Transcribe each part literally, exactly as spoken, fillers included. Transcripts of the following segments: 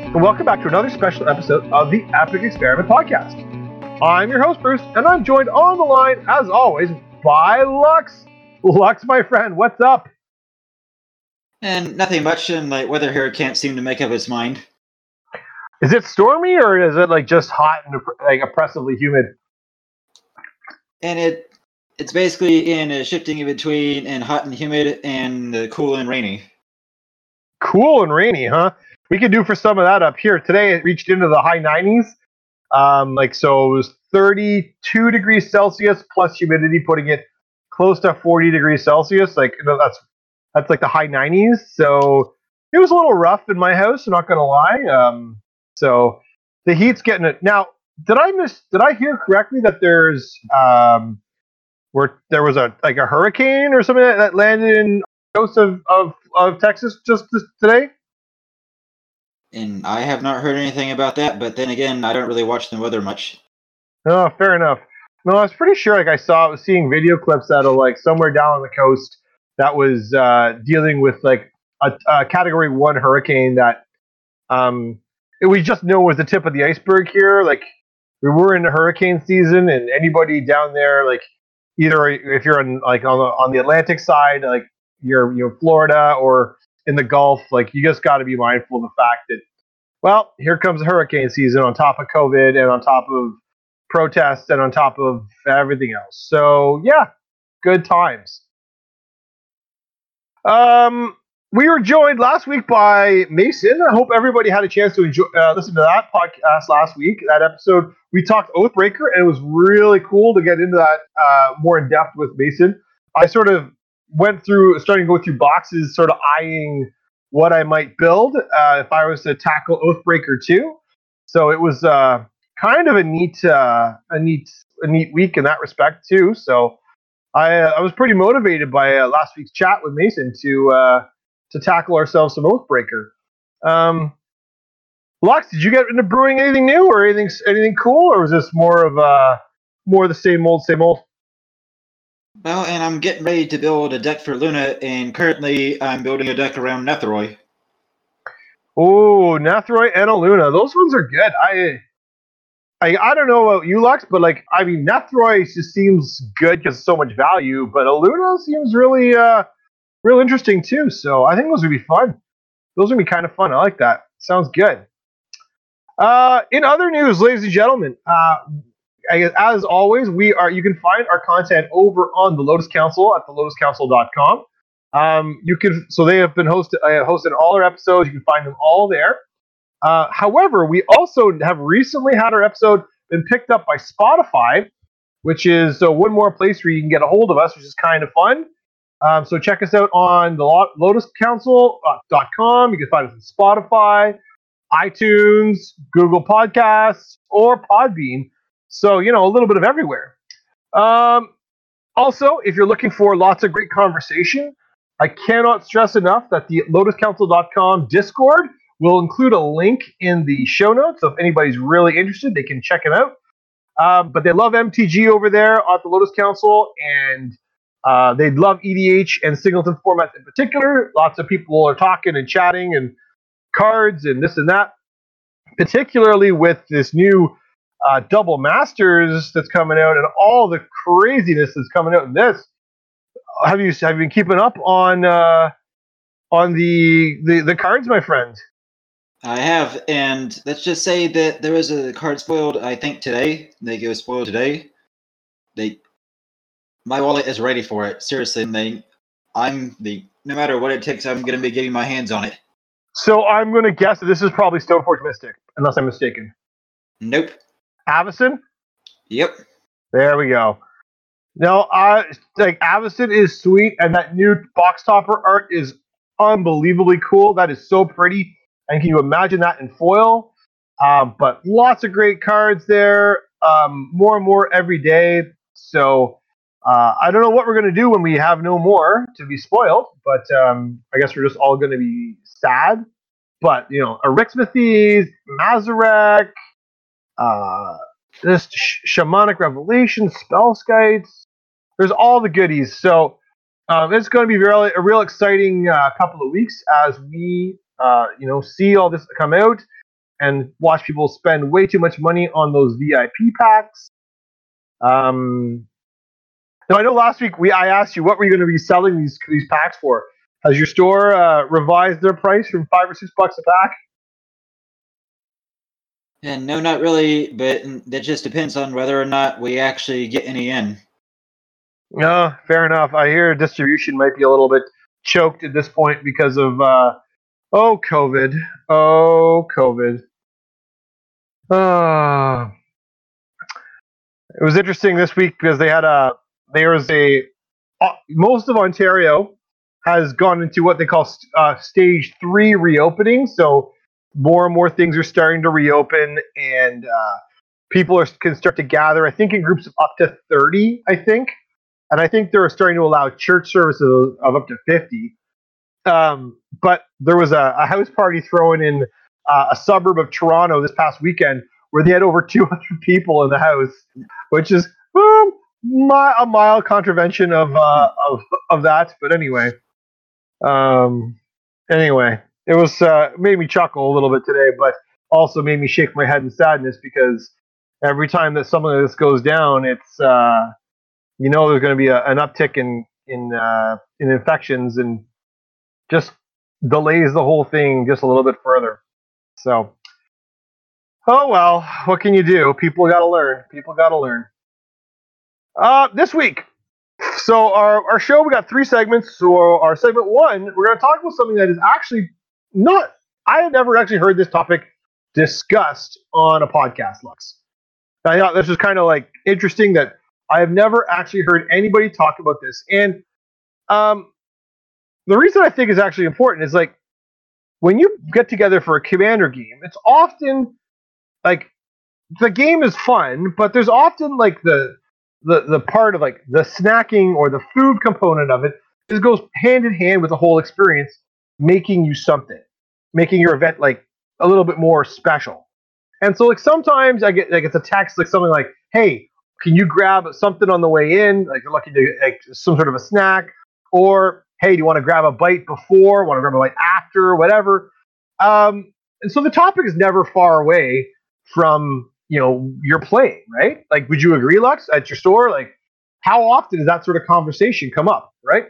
and welcome back to another special episode of the Epic Experiment Podcast. I'm your host, Bruce, and I'm joined on the line, as always, by Lux. Lux, my friend, what's up? And nothing much, and like weather here can't seem to make up its mind. Is it stormy, or is it like just hot and like oppressively humid? And it it's basically in a shifting in between and hot and humid and uh, cool and rainy. Cool and rainy, huh? We could do for some of that up here. Today it reached into the high nineties. Um, like so it was thirty-two degrees Celsius plus humidity, putting it close to forty degrees Celsius. Like you know, that's that's like the high nineties. So it was a little rough in my house, I'm not gonna lie. Um, so the heat's getting it. Now, did I miss did I hear correctly that there's um where there was a like a hurricane or something that, that landed in the coast of, of, of Texas just this, today? And I have not heard anything about that, but then again, I don't really watch the weather much. Oh, fair enough. No, I was pretty sure. Like I saw, I was seeing video clips out of like somewhere down on the coast that was uh, dealing with like a, a Category One hurricane that um, it, we just know was the tip of the iceberg here. Like we were in the hurricane season, and anybody down there, like either if you're on like on the on the Atlantic side, like you're you know Florida or in the Gulf, like you just got to be mindful of the fact that, well, here comes hurricane season on top of COVID and on top of protests and on top of everything else. So yeah, good times. Um, we were joined last week by Mason. I hope everybody had a chance to enjoy, uh, listen to that podcast last week. That episode, we talked Oathbreaker, and it was really cool to get into that uh, more in depth with Mason. I sort of went through, starting to go through boxes, sort of eyeing what I might build uh, if I was to tackle Oathbreaker two. So it was uh, kind of a neat, uh, a neat, a neat week in that respect too. So I, uh, I was pretty motivated by uh, last week's chat with Mason to uh, to tackle ourselves some Oathbreaker. Um, Lux, did you get into brewing anything new or anything anything cool, or was this more of uh, more the same old, same old? Well, and I'm getting ready to build a deck for Luna, and currently I'm building a deck around Nethroi. Oh, Nethroi and a Luna. Those ones are good. I, I I don't know about you, Lux, but like, I mean, Nethroi just seems good because so much value, but a Luna seems really, uh, real interesting too. So I think those would be fun. Those would be kind of fun. I like that. Sounds good. Uh, in other news, ladies and gentlemen, uh, as always, we are. You can find our content over on the Lotus Council at the lotus council dot com. Um, you can. So they have been hosted. I have hosted all our episodes. You can find them all there. Uh, however, we also have recently had our episode been picked up by Spotify, which is uh, one more place where you can get a hold of us, which is kind of fun. Um, so check us out on the lotus council dot com. You can find us on Spotify, iTunes, Google Podcasts, or Podbean. So, you know, a little bit of everywhere. Um, also, if you're looking for lots of great conversation, I cannot stress enough that the lotus council dot com Discord will include a link in the show notes. So if anybody's really interested, they can check it out. Um, but they love M T G over there at the Lotus Council, and uh, they love E D H and Singleton formats in particular. Lots of people are talking and chatting and cards and this and that, particularly with this new uh, Double Masters that's coming out and all the craziness that's coming out in this. Have you have you been keeping up on uh, on the, the the cards, my friend? I have, and let's just say that there was a card spoiled, I think, today. They go spoiled today. They, my wallet is ready for it. Seriously, they, I'm the no matter what it takes, I'm going to be getting my hands on it. So I'm going to guess that this is probably Stoneforge Mystic, unless I'm mistaken. Nope. Avacyn? Yep. There we go. No, uh, like Avacyn is sweet, and that new box topper art is unbelievably cool. That is so pretty, and can you imagine that in foil? Um, but lots of great cards there, um, more and more every day. So uh, I don't know what we're going to do when we have no more to be spoiled, but um, I guess we're just all going to be sad. But, you know, Arixmethes, Mazarek, uh, this sh- Shamanic Revelation, Spellskites, there's all the goodies. So um, it's going to be really, a real exciting uh, couple of weeks as we, uh, you know, see all this come out. and watch people spend way too much money on those V I P packs. Um, now I know last week we I asked you what were you going to be selling these these packs for. Has your store uh, revised their price from five or six bucks a pack? And no, not really, but that just depends on whether or not we actually get any in. No, fair enough. I hear distribution might be a little bit choked at this point because of uh, oh COVID, oh COVID. Uh, it was interesting this week because they had a there was a uh, most of Ontario has gone into what they call st- uh, stage three reopening. So more and more things are starting to reopen, and uh, people are can start to gather. I think in groups of up to thirty. I think, and I think they're starting to allow church services of up to fifty. Um, but there was a, a house party thrown in uh, a suburb of Toronto this past weekend where they had over two hundred people in the house, which is um, my, a mild contravention of uh, of of that. But anyway, um, anyway, it was uh, made me chuckle a little bit today, but also made me shake my head in sadness because every time that something like this goes down, it's uh, you know there's going to be a, an uptick in in uh, in infections and just delays the whole thing just a little bit further. So, oh well, what can you do? People got to learn. People got to learn. Uh, this week, so our, our show, we got three segments. So our segment one, we're going to talk about something that is actually not, I have never actually heard this topic discussed on a podcast, Lux. I thought this was kind of like interesting that I have never actually heard anybody talk about this. And um, the reason I think is actually important is like when you get together for a Commander game, it's often like the game is fun, but there's often like the the the part of like the snacking or the food component of it is goes hand in hand with the whole experience, making you something, making your event like a little bit more special. And so like sometimes I get like it's a text like something like, "Hey, can you grab something on the way in? Like you're looking to like some sort of a snack, or hey, do you want to grab a bite before? Want to grab a bite after? Whatever." Um, and so the topic is never far away from you know your playing, right? Like, would you agree, Lux, at your store? Like, how often does that sort of conversation come up, right?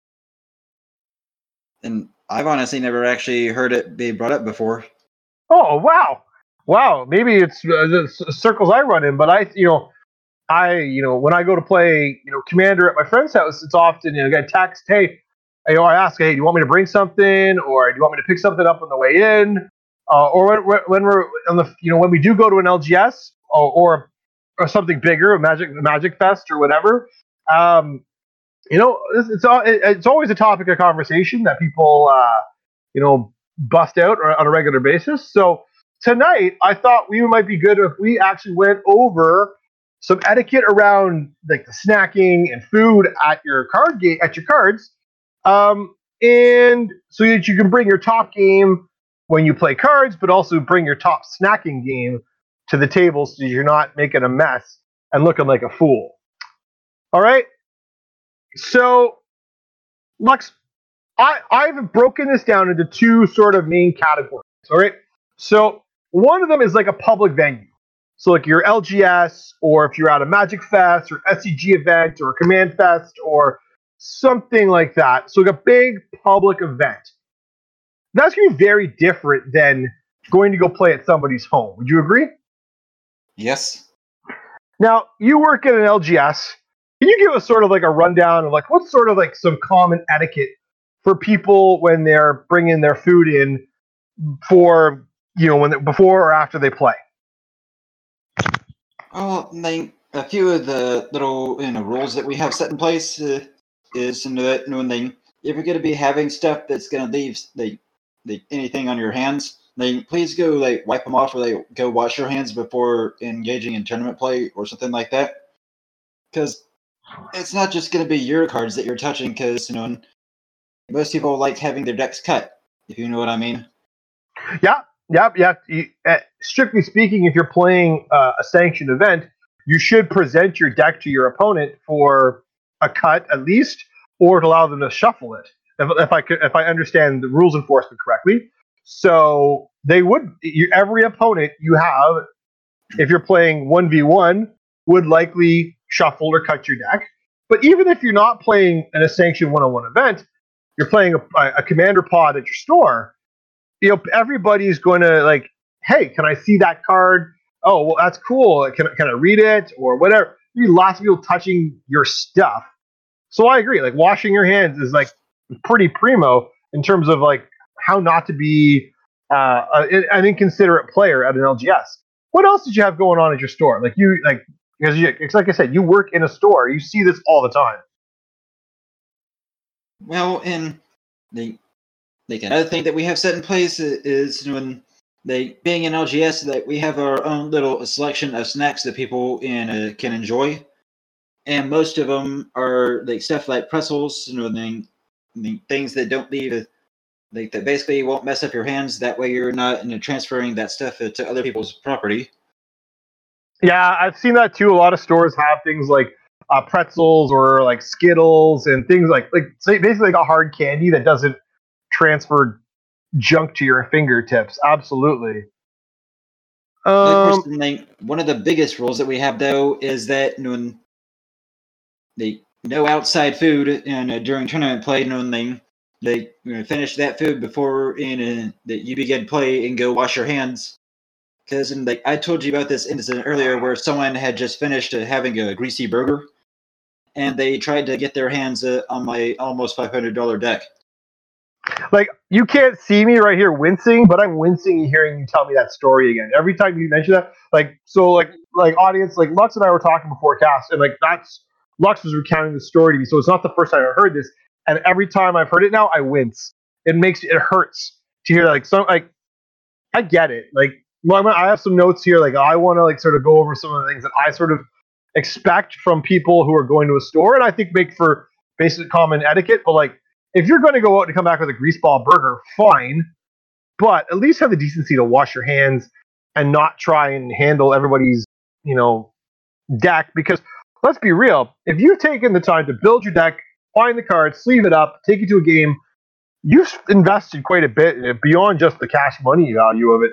And I've honestly never actually heard it be brought up before. Oh wow, wow. Maybe it's uh, the circles I run in, but I, you know, I, you know, when I go to play, you know, Commander at my friend's house, it's often, you know, I get a text, hey, you know, I ask, hey, do you want me to bring something, or do you want me to pick something up on the way in, uh, or when, when we're on the, you know, when we do go to an L G S or or, or something bigger, a Magic Magic Fest or whatever, um, you know, it's it's, it's always a topic of conversation that people, uh, you know, bust out on a regular basis. So tonight, I thought we might be good if we actually went over some etiquette around like the snacking and food at your card game at your cards, um, and so that you can bring your top game when you play cards, but also bring your top snacking game to the table so you're not making a mess and looking like a fool. All right. So, Lux, I I've broken this down into two sort of main categories. All right. So one of them is like a public venue. So like your L G S, or if you're at a Magic Fest or S C G event or a Command Fest or something like that. So like a big public event. That's going to be very different than going to go play at somebody's home. Would you agree? Yes. Now, you work at an L G S. Can you give us sort of like a rundown of like what's sort of like some common etiquette for people when they're bringing their food in for, you know, when they, before or after they play? Oh, they, a few of the little you know rules that we have set in place uh, is you know, that when they if you're going to be having stuff that's going to leave the, the anything on your hands, then please go like wipe them off, or they go wash your hands before engaging in tournament play or something like that. Because it's not just going to be your cards that you're touching. Because you know most people like having their decks cut, if you know what I mean. Yeah. Yep, yeah. You, uh, strictly speaking, if you're playing uh, a sanctioned event, you should present your deck to your opponent for a cut at least, or to allow them to shuffle it. If, if I could, if I understand the rules enforcement correctly, so they would you, every opponent you have, if you're playing one v one, would likely shuffle or cut your deck. But even if you're not playing in a sanctioned one-on-one event, you're playing a, a commander pod at your store, you know, everybody's going to like, hey, can I see that card? Oh, well, that's cool. Can, can I read it or whatever? You lots of people touching your stuff. So I agree. Like washing your hands is like pretty primo in terms of like how not to be uh, an inconsiderate player at an L G S. What else did you have going on at your store? Like you, like because you, it's like I said, you work in a store. You see this all the time. Well, and the like another thing that we have set in place is when they being an L G S that we have our own little selection of snacks that people in uh, can enjoy, and most of them are like stuff like pretzels, you know, the, the things that don't leave, like that basically won't mess up your hands. That way, you're not you know, transferring that stuff to other people's property. Yeah, I've seen that too. A lot of stores have things like uh, pretzels or like Skittles and things like like basically like a hard candy that doesn't transfer junk to your fingertips. Absolutely. Um, of course, like, one of the biggest rules that we have though is that when they no outside food and uh, during tournament play, when they they you know, finish that food before in uh, that you begin play and go wash your hands. Because like I told you about this incident earlier where someone had just finished uh, having a greasy burger, and they tried to get their hands uh, on my almost five hundred dollars deck. Like, you can't see me right here wincing, but I'm wincing hearing you tell me that story again. Every time you mention that, like, so, like, like audience, like, Lux and I were talking before cast, and, like, that's, Lux was recounting the story to me, so it's not the first time I heard this, and every time I've heard it now, I wince. It makes, it hurts to hear, like, some, like, I get it. Like, well, I have some notes here, like, I want to, like, sort of go over some of the things that I sort of expect from people who are going to a store, and I think make for basic common etiquette, but, like, if you're going to go out and come back with a greaseball burger, fine, but at least have the decency to wash your hands and not try and handle everybody's, you know, deck. Because let's be real, if you've taken the time to build your deck, find the cards, sleeve it up, take it to a game, you've invested quite a bit in it beyond just the cash money value of it.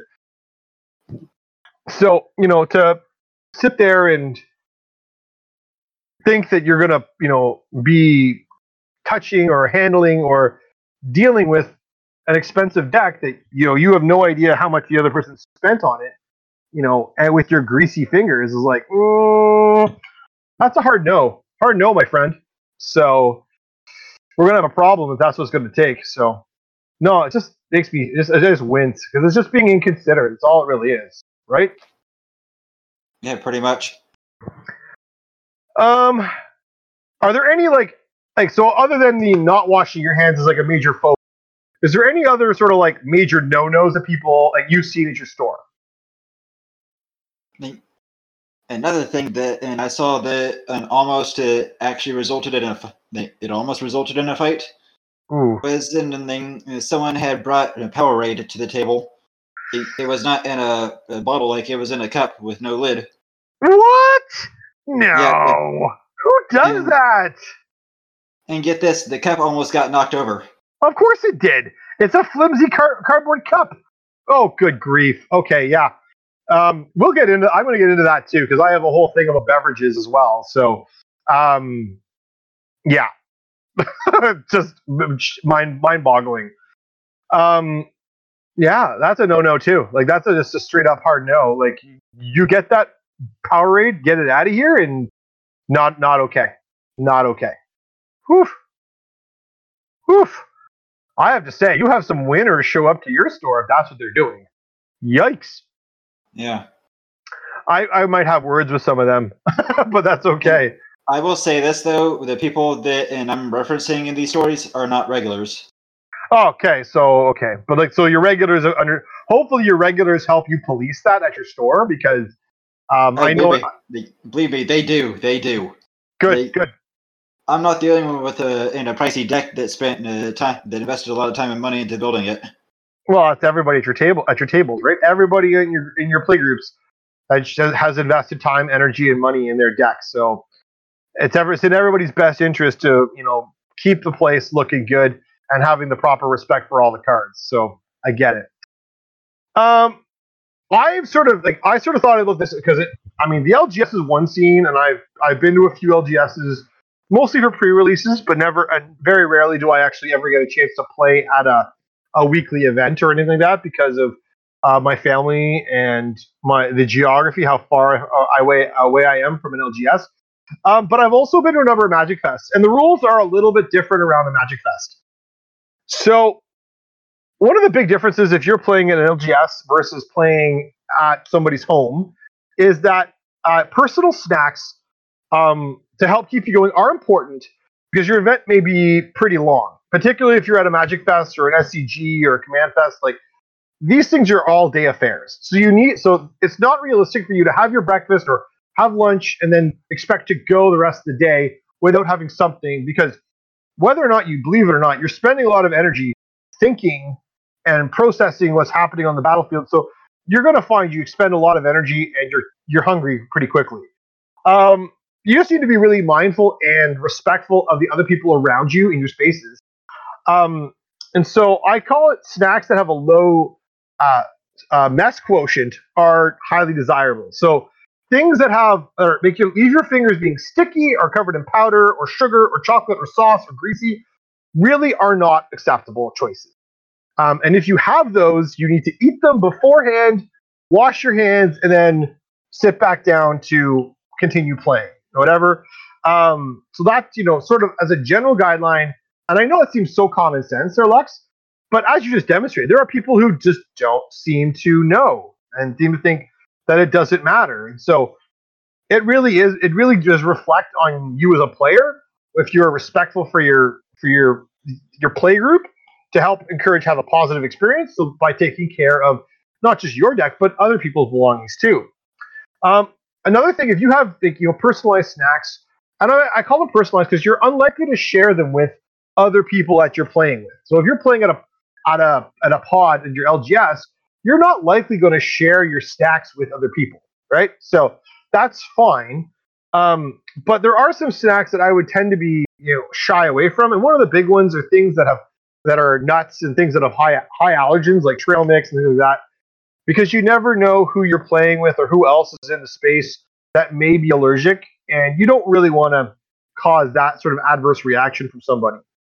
So, you know, to sit there and think that you're going to, you know, be touching or handling or dealing with an expensive deck that you know you have no idea how much the other person spent on it, you know, and with your greasy fingers is like, mm, that's a hard no, hard no, my friend. So we're gonna have a problem if that's what's going to take. So no, it just makes me, it just, it just wince because it's just being inconsiderate. It's all it really is, right? Yeah, pretty much. Um, are there any like? Like, so other than the not washing your hands is like a major focus, is there any other sort of like major no-nos that people like you've seen at your store? Another thing that, and I saw that an almost uh, actually resulted in a, it almost resulted in a fight. Ooh. Was in the thing, someone had brought a Powerade to the table. It, it was not in a, a bottle, like it was in a cup with no lid. What? No. Yeah, it, Who does and, that? And get this, the cup almost got knocked over. Of course it did. It's a flimsy car- cardboard cup. Oh, good grief. Okay, yeah. Um, we'll get into. I'm going to get into that too because I have a whole thing about beverages as well. So, um, yeah, just mind mind-boggling. Um, yeah, that's a no-no too. Like that's a, just a straight up hard no. Like you get that Powerade, get it out of here, and not not okay, not okay. Whew. Whew. I have to say, you have some winners show up to your store if that's what they're doing. Yikes. Yeah. I, I might have words with some of them, but that's okay. I will say this, though. The people that and I'm referencing in these stories are not regulars. Okay, so, okay. But, like, so your regulars are under... Hopefully your regulars help you police that at your store because um, oh, I know... Believe me, believe me, they do. They do. Good, they, good. I'm not the only one with a in a pricey deck that spent uh, time that invested a lot of time and money into building it. Well, it's everybody at your table at your tables, right? Everybody in your in your play groups has invested time, energy, and money in their decks. So it's ever it's in everybody's best interest to you know keep the place looking good and having the proper respect for all the cards. So I get it. Um, I've sort of like I sort of thought about this because it. I mean, the L G S is one scene, and I've I've been to a few L G Ss, mostly for pre-releases, but never. And very rarely do I actually ever get a chance to play at a a weekly event or anything like that because of uh, my family and my the geography, how far uh, away away I am from an L G S. Um, but I've also been to a number of Magic Fests, and the rules are a little bit different around the Magic Fest. So one of the big differences if you're playing at an L G S versus playing at somebody's home is that uh, personal snacks um, to help keep you going are important because your event may be pretty long, particularly if you're at a Magic Fest or an S C G or a Command Fest. Like these things are all day affairs, so you need so it's not realistic for you to have your breakfast or have lunch and then expect to go the rest of the day without having something because whether or not you believe it or not, you're spending a lot of energy thinking and processing what's happening on the battlefield. So you're going to find you expend a lot of energy and you're you're hungry pretty quickly. Um, you just need to be really mindful and respectful of the other people around you in your spaces. Um, and so I call it snacks that have a low uh, uh, mess quotient are highly desirable. So things that have or make you leave your fingers being sticky or covered in powder or sugar or chocolate or sauce or greasy really are not acceptable choices. Um, and if you have those, you need to eat them beforehand, wash your hands, and then sit back down to continue playing, whatever. Um, so that's, you know, sort of as a general guideline. And I know it seems so common sense there, Lux, but as you just demonstrated, there are people who just don't seem to know and seem to think that it doesn't matter. And so it really is, it really does reflect on you as a player if you're respectful for your for your your play group to help encourage have a positive experience so by taking care of not just your deck but other people's belongings too. Um, another thing, if you have like, you know personalized snacks, and I, I call them personalized because you're unlikely to share them with other people that you're playing with. So if you're playing at a at a at a pod in your L G S, you're not likely going to share your snacks with other people, right? So that's fine. Um, but there are some snacks that I would tend to be you know shy away from, and one of the big ones are things that have that are nuts and things that have high high allergens like trail mix and things like that, because you never know who you're playing with or who else is in the space that may be allergic, and you don't really want to cause that sort of adverse reaction from somebody.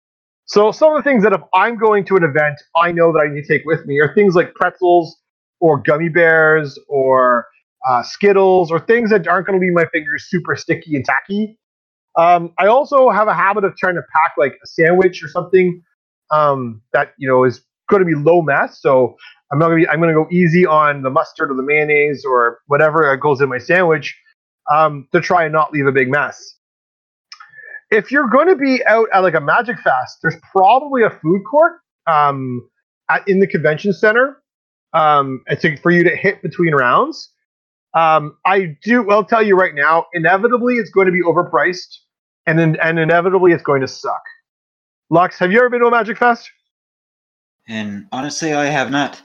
So some of the things that if I'm going to an event, I know that I need to take with me are things like pretzels or gummy bears or uh, Skittles or things that aren't going to leave my fingers super sticky and tacky. Um, I also have a habit of trying to pack like a sandwich or something um, that you know is going to be low mess. So I'm not going to be. I'm going to go easy on the mustard or the mayonnaise or whatever that goes in my sandwich um, to try and not leave a big mess. If you're going to be out at like a Magic Fest, there's probably a food court um, at, in the convention center um, to, for you to hit between rounds. Um, I do. I'll tell you right now. Inevitably, it's going to be overpriced, and then and inevitably, it's going to suck. Lux, have you ever been to a Magic Fest? And honestly, I have not.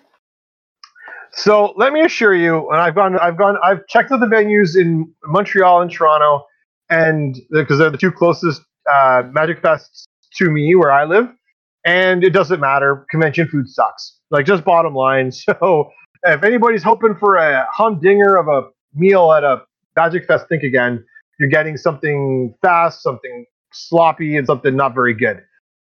So let me assure you, and I've gone, I've gone, I've checked out the venues in Montreal and Toronto, and because they're the two closest uh, Magic Fests to me where I live, and it doesn't matter. Convention food sucks. Like just bottom line. So if anybody's hoping for a humdinger of a meal at a Magic Fest, think again. You're getting something fast, something sloppy, and something not very good.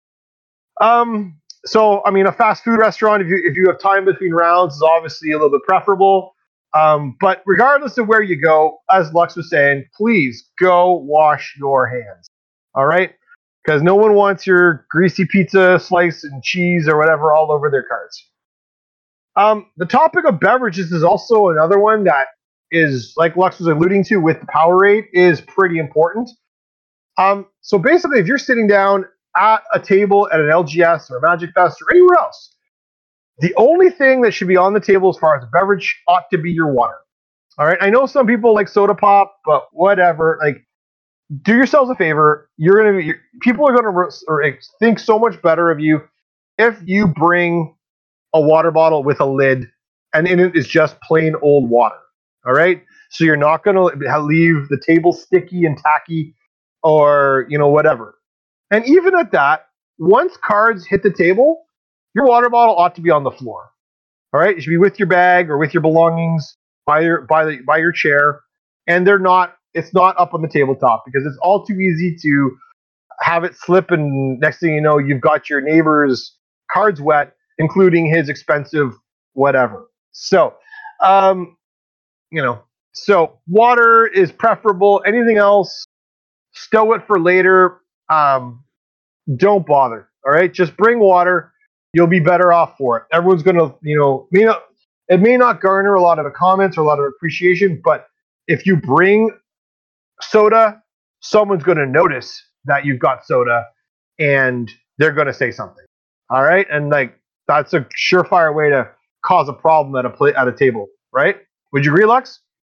Um. So, I mean, a fast food restaurant, if you if you have time between rounds, is obviously a little bit preferable. Um, but regardless of where you go, as Lux was saying, please go wash your hands. All right? Because no one wants your greasy pizza slice and cheese or whatever all over their cards. Um, the topic of beverages is also another one that is, like Lux was alluding to with the power rate, is pretty important. Um, so basically, if you're sitting down at a table at an L G S or a Magic Fest or anywhere else, the only thing that should be on the table as far as a beverage ought to be your water. All right. I know some people like soda pop, but whatever. Like, do yourselves a favor. You're gonna be. People are gonna or think so much better of you if you bring a water bottle with a lid, and in it is just plain old water. All right. So you're not gonna leave the table sticky and tacky, or you know whatever. And even at that, once cards hit the table, your water bottle ought to be on the floor. All right, it should be with your bag or with your belongings by your by the by your chair, and they're not. It's not up on the tabletop because it's all too easy to have it slip, and next thing you know, you've got your neighbor's cards wet, including his expensive whatever. So, um, you know, so water is preferable. Anything else, stow it for later. Um, don't bother. All right, just bring water. You'll be better off for it. Everyone's gonna, you know, may not, it may not garner a lot of comments or a lot of appreciation, but if you bring soda, someone's gonna notice that you've got soda, and they're gonna say something. All right, and like that's a surefire way to cause a problem at a play at a table, right? Would you agree, Lux?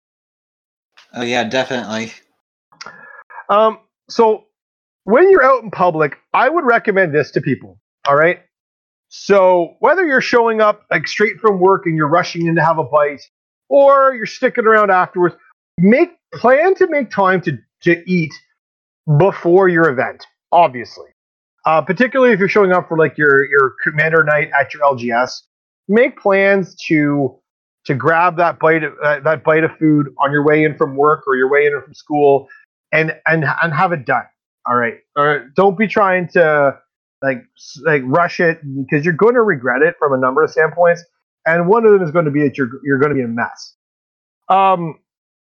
Oh yeah, definitely. Um, so when you're out in public, I would recommend this to people. All right. So whether you're showing up like straight from work and you're rushing in to have a bite, or you're sticking around afterwards, make plan to make time to to eat before your event. Obviously, uh, particularly if you're showing up for like your your commander night at your L G S, make plans to to grab that bite of, uh, that bite of food on your way in from work or your way in from school, and and and have it done. All right. All right. Don't be trying to like like rush it because you're going to regret it from a number of standpoints, and one of them is going to be that you're you're going to be a mess. Um.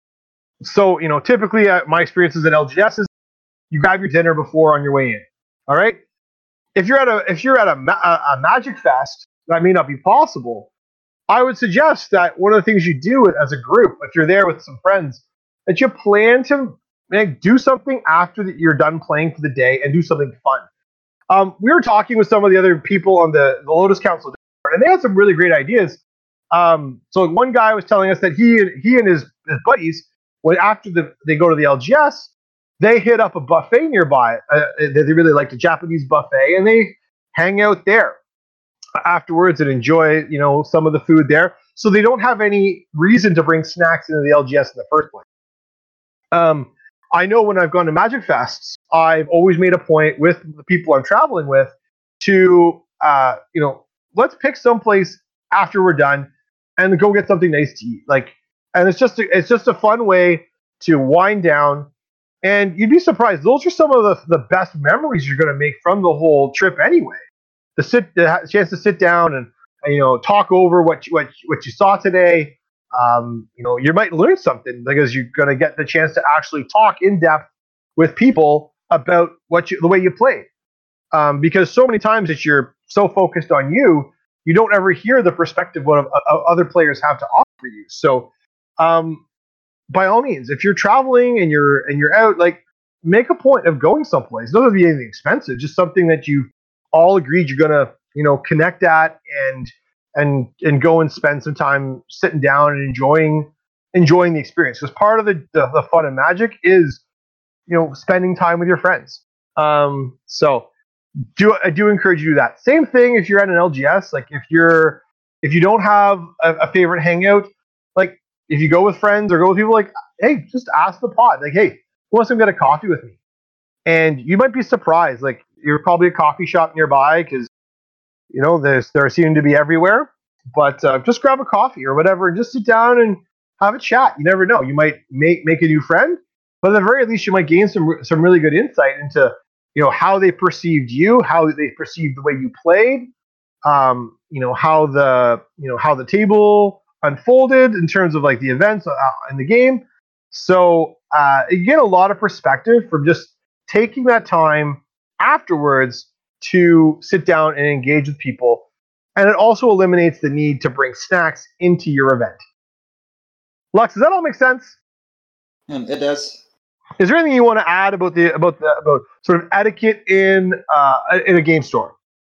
So you know, typically uh, my experiences at L G S is you grab your dinner before on your way in. All right. If you're at a if you're at a, a, a Magic Fest, that may not be possible. I would suggest that one of the things you do as a group, if you're there with some friends, that you plan to like, do something after that you're done playing for the day and do something fun. Um, we were talking with some of the other people on the, the Lotus Council, and they had some really great ideas. Um, so one guy was telling us that he he and his, his buddies, when after the, they go to the L G S, they hit up a buffet nearby. Uh, they really liked a Japanese buffet, and they hang out there afterwards and enjoy, you know, some of the food there. So they don't have any reason to bring snacks into the L G S in the first place. Um, I know when I've gone to Magic Fests, I've always made a point with the people I'm traveling with to, uh, you know, let's pick someplace after we're done and go get something nice to eat. Like, and it's just a, it's just a fun way to wind down. And you'd be surprised; those are some of the, the best memories you're going to make from the whole trip, anyway. The sit, the chance to sit down and, and you know talk over what you, what what you saw today. Um, you know, you might learn something because you're going to get the chance to actually talk in depth with people about what you, the way you played. Um, because so many times that you're so focused on you, you don't ever hear the perspective what uh, other players have to offer you. So, um, by all means, if you're traveling and you're and you're out, like make a point of going someplace. It doesn't have to be anything expensive, just something that you all agreed you're gonna, you know, connect at and and and go and spend some time sitting down and enjoying enjoying the experience. Because part of the, the the fun of Magic is, you know, spending time with your friends. Um, so do I do encourage you to do that. Same thing if you're at an L G S. Like if you're if you don't have a, a favorite hangout, like if you go with friends or go with people, like hey, just ask the pod. Like hey, who wants to get a coffee with me? And you might be surprised. Like you're probably a coffee shop nearby because you know there's there seem to be everywhere. But uh, just grab a coffee or whatever and just sit down and have a chat. You never know. You might make make a new friend, but at the very least, you might gain some some really good insight into you know how they perceived you, how they perceived the way you played, um, you know how the you know how the table unfolded in terms of like the events uh, in the game. So uh, you get a lot of perspective from just taking that time afterwards to sit down and engage with people. And it also eliminates the need to bring snacks into your event. Lux, does that all make sense? Um, it does. Is there anything you want to add about the about the about sort of etiquette in uh, in a game store?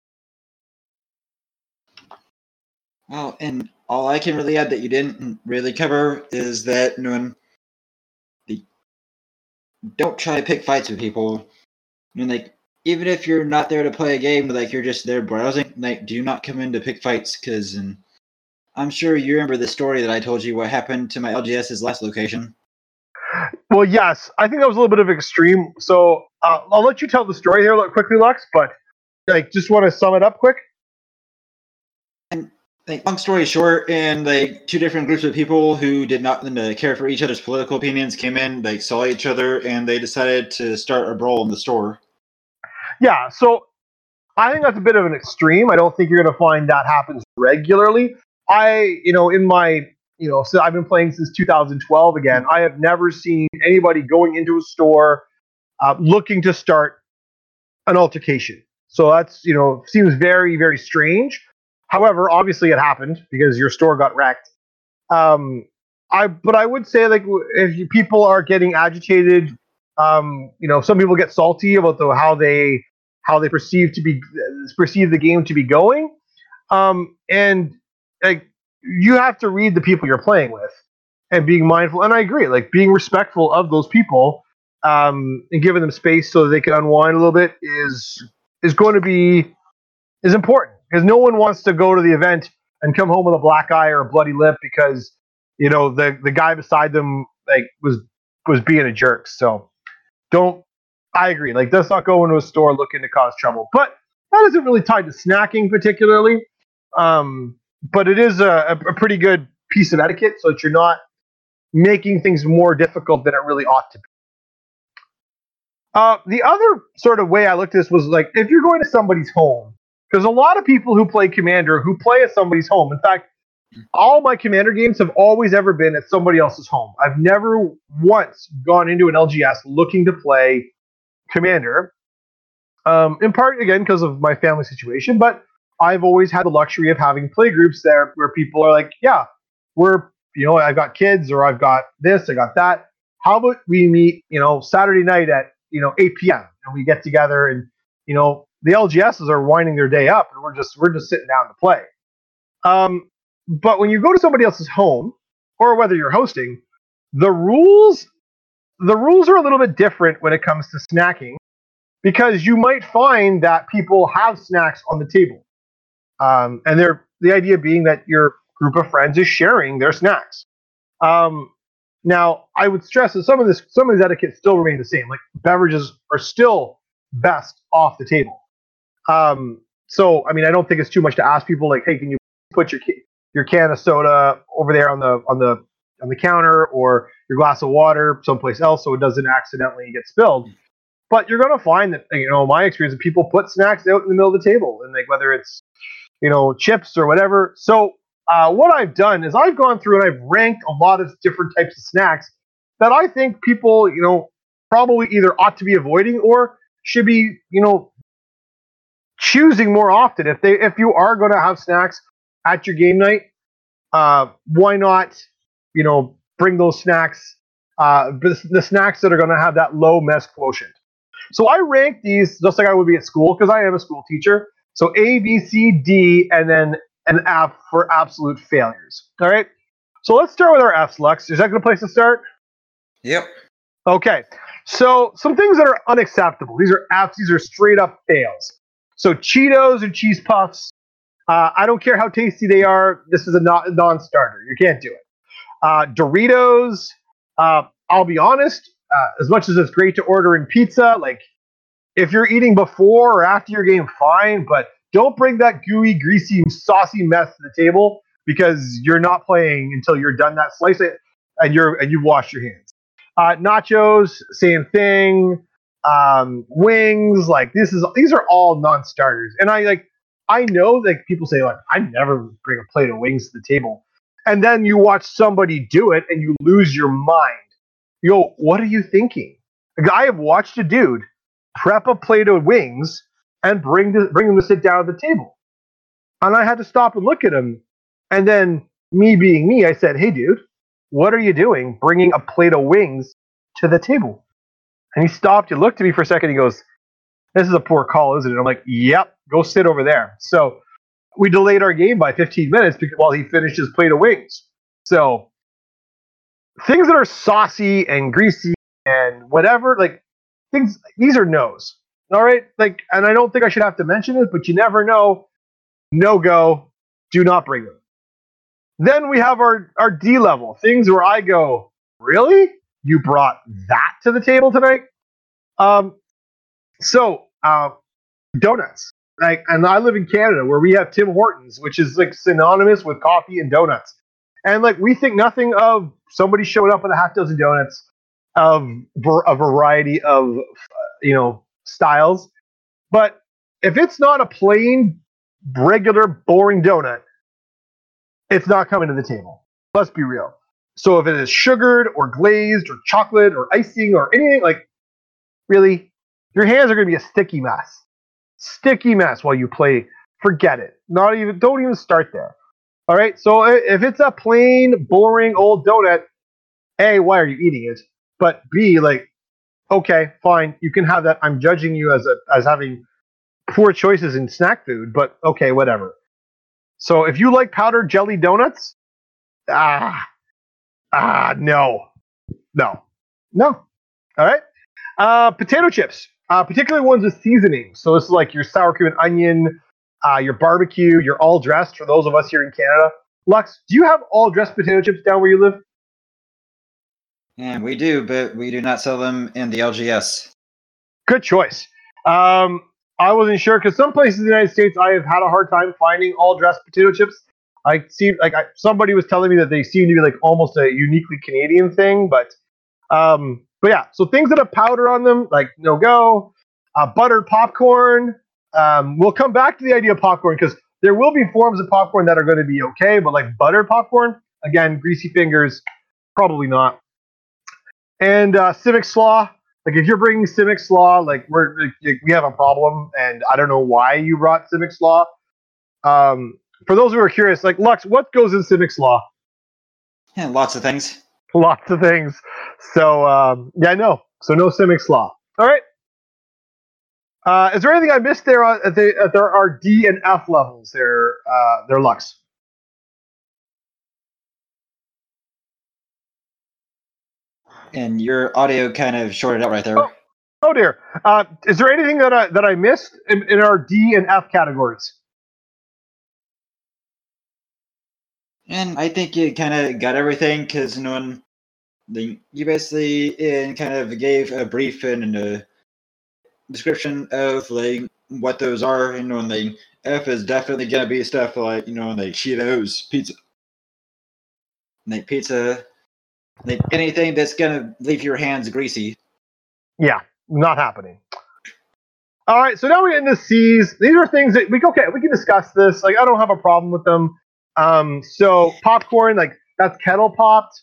Well, and all I can really add that you didn't really cover is that you know, the, don't try to pick fights with people. I mean, like even if you're not there to play a game, like you're just there browsing, like do not come in to pick fights because I'm sure you remember the story that I told you what happened to my LGS's last location. Well, yes, I think that was a little bit of extreme. So uh, I'll let you tell the story here quickly, Lux. But like, just want to sum it up quick. And Like, long story short, and like two different groups of people who did not uh, care for each other's political opinions came in, they saw each other, and they decided to start a brawl in the store. Yeah, so I think that's a bit of an extreme. I don't think you're going to find that happens regularly. I, you know, in my, you know, so I've been playing since two thousand twelve again. I have never seen anybody going into a store uh, looking to start an altercation. So that's, you know, seems very, very strange. However, obviously it happened because your store got wrecked. Um, I, but I would say, like, if you, people are getting agitated, um, you know, some people get salty about the how they how they perceive to be perceive the game to be going, um, and like you have to read the people you're playing with and being mindful. And I agree, like being respectful of those people, um, and giving them space so they can unwind a little bit is is going to be is important because no one wants to go to the event and come home with a black eye or a bloody lip because you know the the guy beside them like was was being a jerk. So don't. I agree. Like, let's not go into a store looking to cause trouble. But that isn't really tied to snacking particularly. Um, but it is a, a pretty good piece of etiquette so that you're not making things more difficult than it really ought to be. Uh, the other sort of way I looked at this was like, if you're going to somebody's home, because a lot of people who play Commander who play at somebody's home. In fact, all my Commander games have always ever been at somebody else's home. I've never once gone into an L G S looking to play Commander, um, in part again because of my family situation, but I've always had the luxury of having play groups there where people are like, yeah, we're, you know, I've got kids or I've got this, I got that. How about we meet, you know, Saturday night at, you know, eight p.m. and we get together and, you know, the L G Ss are winding their day up and we're just we're just sitting down to play. Um, but when you go to somebody else's home or whether you're hosting, the rules The rules are a little bit different when it comes to snacking because you might find that people have snacks on the table. Um, and they're, the idea being that your group of friends is sharing their snacks. Um, now, I would stress that some of this, some of these etiquette still remain the same. Like beverages are still best off the table. Um, so, I mean, I don't think it's too much to ask people like, hey, can you put your your can of soda over there on the on the on the counter or your glass of water someplace else so it doesn't accidentally get spilled. But you're going to find that, you know, my experience, people put snacks out in the middle of the table and like whether it's, you know, chips or whatever. So uh, what I've done is I've gone through and I've ranked a lot of different types of snacks that I think people, you know, probably either ought to be avoiding or should be, you know, choosing more often. If they, if you are going to have snacks at your game night, uh, why not, you know, bring those snacks, uh, the snacks that are going to have that low mess quotient. So I rank these just like I would be at school because I am a school teacher. So A, B, C, D, and then an F for absolute failures. All right. So let's start with our Fs, Lux. Is that a good place to start? Yep. Okay. So some things that are unacceptable. These are Fs. These are straight up fails. So Cheetos and cheese puffs. Uh, I don't care how tasty they are. This is a non-starter. You can't do it. Uh, Doritos, uh, I'll be honest, uh, as much as it's great to order in pizza, like if you're eating before or after your game, fine, but don't bring that gooey, greasy, saucy mess to the table because you're not playing until you're done that slice it and you're and you've washed your hands. Uh, nachos, same thing. Um, wings, like this is these are all non-starters, and I like I know like people say like I never bring a plate of wings to the table. And then you watch somebody do it and you lose your mind. You go, what are you thinking? Like, I have watched a dude prep a plate of wings and bring the, bring him to sit down at the table. And I had to stop and look at him. And then me being me, I said, hey, dude, what are you doing bringing a plate of wings to the table? And he stopped. He looked at me for a second. He goes, this is a poor call, isn't it? I'm like, yep, go sit over there. So we delayed our game by fifteen minutes because, while he finished his plate of wings. So things that are saucy and greasy and whatever, like things, these are no's. All right, like, and I don't think I should have to mention it, but you never know. No go. Do not bring them. Then we have our our D level things where I go, really? You brought that to the table tonight? Um, so uh, donuts. Like, and I live in Canada where we have Tim Hortons, which is like synonymous with coffee and donuts. And like we think nothing of somebody showing up with a half dozen donuts of a variety of you know styles. But if it's not a plain, regular, boring donut, it's not coming to the table. Let's be real. So if it is sugared or glazed or chocolate or icing or anything, like really, your hands are going to be a sticky mess. Sticky mess while you play. Forget it. Not even. Don't even start there. All right. So if it's a plain, boring old donut, A, why are you eating it? But B, like, okay, fine, you can have that. I'm judging you as a as having poor choices in snack food, but okay, whatever. So if you like powdered jelly donuts, ah, ah, no, no, no. All right. Uh, potato chips, uh, particularly ones with seasoning. So this is like your sour cream and onion, uh, your barbecue, your all dressed. For those of us here in Canada, Lux, do you have all dressed potato chips down where you live? And we do, but we do not sell them in the L G S. Good choice. Um, I wasn't sure because some places in the United States I have had a hard time finding all dressed potato chips. I see, like I, somebody was telling me that they seem to be like almost a uniquely Canadian thing, but um, but yeah. So things that have powder on them, like no go, uh, buttered popcorn. Um, we'll come back to the idea of popcorn because there will be forms of popcorn that are going to be okay, but like buttered popcorn, again, greasy fingers, probably not. And uh, Civic Slaw. Like if you're bringing Civic Slaw, like we're like, we have a problem, and I don't know why you brought Civic Slaw. Um, for those who are curious, like Lux, what goes in Civic Slaw? Yeah, lots of things. Lots of things. So um, yeah, no. So no Civic Slaw. All right. Uh, is there anything I missed there at the at there are D and F levels there? Uh, there, Lux. And your audio kind of shorted out right there. Oh, oh dear. Uh, is there anything that I that I missed in, in our D and F categories? And I think you kind of got everything because no one, the, you basically in kind of gave a brief and a description of like what those are. You know, and the F is definitely gonna be stuff like you know, like Cheetos, pizza, like pizza, like anything that's gonna leave your hands greasy. Yeah, not happening. All right, so now we're in the C's. These are things that we okay. We can discuss this. Like I don't have a problem with them. Um, so popcorn, like that's kettle popped.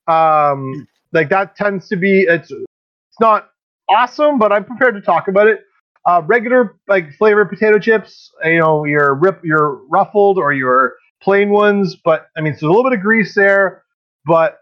Um, like that tends to be it's it's not awesome, but I'm prepared to talk about it. Uh, regular like flavored potato chips, you know, your rip, your ruffled or your plain ones. But I mean, so a little bit of grease there, but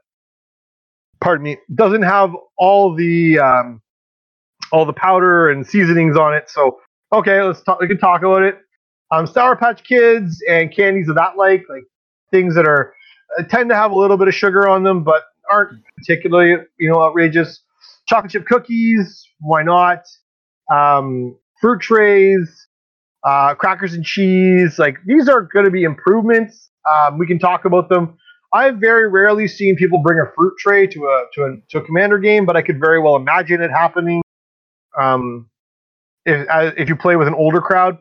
pardon me, doesn't have all the um, all the powder and seasonings on it. So okay, let's talk. We can talk about it. Um, Sour Patch Kids and candies of that like, like things that are uh, tend to have a little bit of sugar on them, but aren't particularly you know outrageous. Chocolate chip cookies, why not? Um, fruit trays, uh, crackers and cheese, like these are going to be improvements. Um, we can talk about them. I've very rarely seen people bring a fruit tray to a to a to a Commander game, but I could very well imagine it happening. Um, if if you play with an older crowd.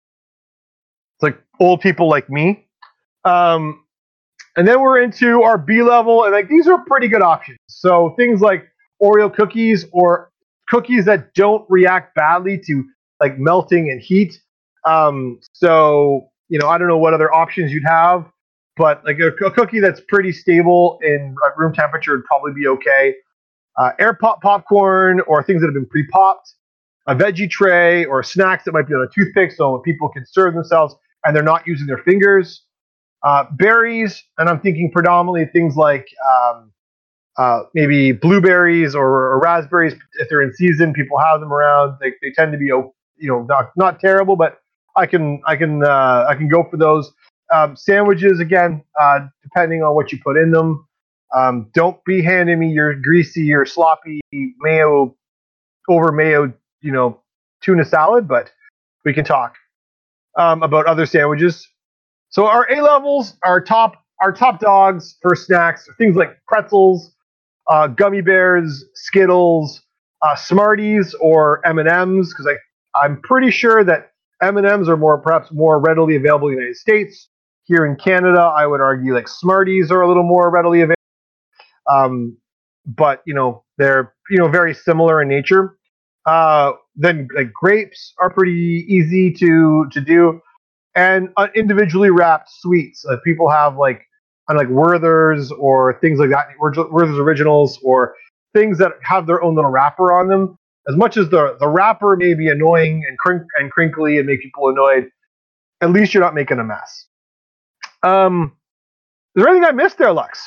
It's like old people like me. Um, and then we're into our B level, and like these are pretty good options. So things like Oreo cookies or cookies that don't react badly to like melting and heat. Um, so you know, I don't know what other options you'd have, but like a, a cookie that's pretty stable in room temperature would probably be okay. Uh, air pop popcorn or things that have been pre-popped, a veggie tray or snacks that might be on a toothpick, so people can serve themselves and they're not using their fingers. Uh, berries, and I'm thinking predominantly things like um, uh, maybe blueberries or, or raspberries. If they're in season, people have them around. They, they tend to be, you know, not not terrible, but I can I can uh, I can go for those. Um, sandwiches again, uh, depending on what you put in them. Um, don't be handing me your greasy or sloppy mayo over mayo, you know, tuna salad, but we can talk um, about other sandwiches. So our A levels, our top, our top dogs for snacks, things like pretzels, uh, gummy bears, Skittles, uh, Smarties, or M and M's. Because I, I'm pretty sure that M and M's are more perhaps more readily available in the United States. Here in Canada, I would argue like Smarties are a little more readily available. Um, but you know they're you know very similar in nature. Uh, then like grapes are pretty easy to to do, and uh, individually wrapped sweets. Uh, people have like on like Werther's or things like that, Werther's Originals or things that have their own little wrapper on them. As much as the the wrapper may be annoying and crink and crinkly and make people annoyed, at least you're not making a mess. Um, is there anything I missed there, Lux?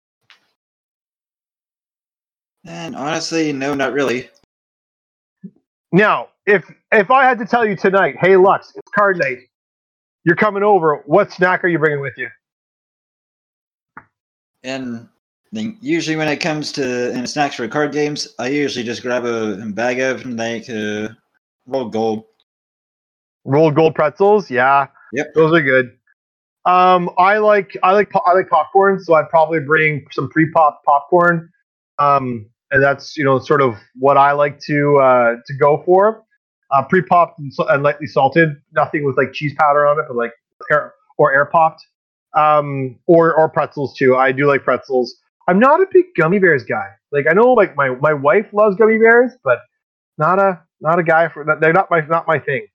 And honestly, no, not really. Now, if if I had to tell you tonight, hey Lux, it's card night, you're coming over, what snack are you bringing with you? And then usually when it comes to and snacks for card games, I usually just grab a, a bag of like uh, rolled gold. Rolled gold pretzels, yeah. Yep. Those are good. Um, I like I like I like popcorn, so I'd probably bring some pre-pop popcorn. Um, and that's you know sort of what I like to uh, to go for. Uh, pre-popped and, and lightly salted, nothing with like cheese powder on it, but like air or air popped, um, or or pretzels too. I do like pretzels. I'm not a big gummy bears guy. Like I know like my, my wife loves gummy bears, but not a not a guy for they're not my not my thing.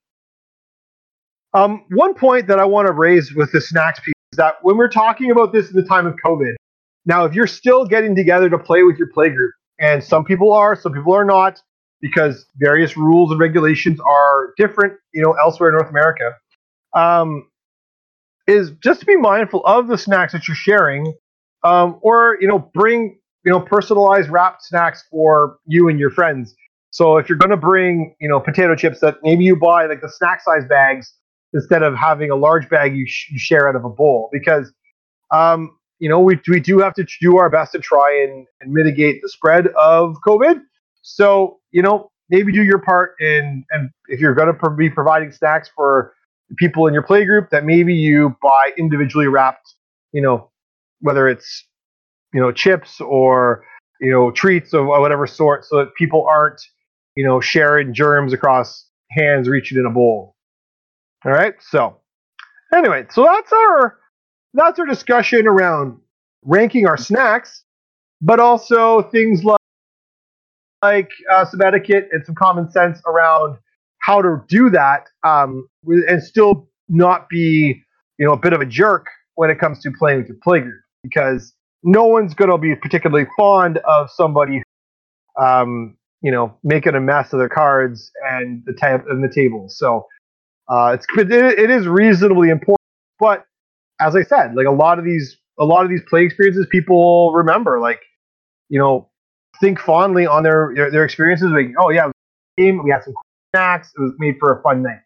Um, one point that I want to raise with the snacks piece is that when we're talking about this in the time of COVID, now if you're still getting together to play with your playgroup, and some people are, some people are not, because various rules and regulations are different, you know, elsewhere in North America, um, is just to be mindful of the snacks that you're sharing, um, or you know, bring you know personalized wrapped snacks for you and your friends. So if you're going to bring you know potato chips, that maybe you buy like the snack size bags instead of having a large bag you, sh- you share out of a bowl, because um, you know we we do have to do our best to try and, and mitigate the spread of COVID. So you know maybe do your part in, and if you're going to pro- be providing snacks for people in your play group, that maybe you buy individually wrapped, you know, whether it's you know chips or you know treats of whatever sort, so that people aren't you know sharing germs across hands reaching in a bowl. All right. So anyway, so that's our that's our discussion around ranking our snacks, but also things like like uh, some etiquette and some common sense around how to do that, um, and still not be you know a bit of a jerk when it comes to playing with your playgroup, because no one's going to be particularly fond of somebody um, you know making a mess of their cards and the tab and the table. So uh, it's it, it is reasonably important, but as I said, like a lot of these a lot of these play experiences, people remember, like you know, think fondly on their their, their experiences. Like, oh yeah, it was a game. We had some snacks. It was made for a fun night.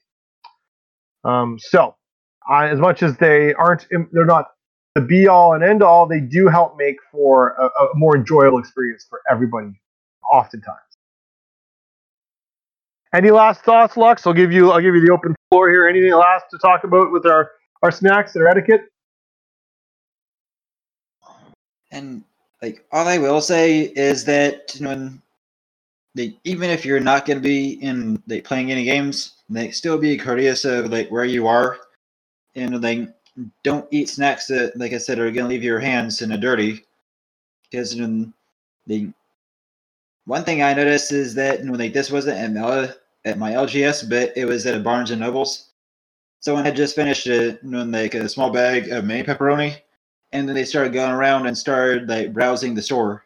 Um, so, uh, as much as they aren't, they're not the be all and end all. They do help make for a, a more enjoyable experience for everybody, oftentimes. Any last thoughts, Lux? I'll give you I'll give you the open floor here. Anything last to talk about with our our snacks and our etiquette? And like all I will say is that you know, they, even if you're not going to be in like playing any games, they still be courteous of like where you are, and like don't eat snacks that, like I said, are going to leave your hands in a dirty. Because you know, the one thing I noticed is that you know, like this wasn't at my, at my L G S, but it was at a Barnes and Nobles. Someone had just finished a, you know, like a small bag of mini pepperoni, and then they started going around and started like browsing the store.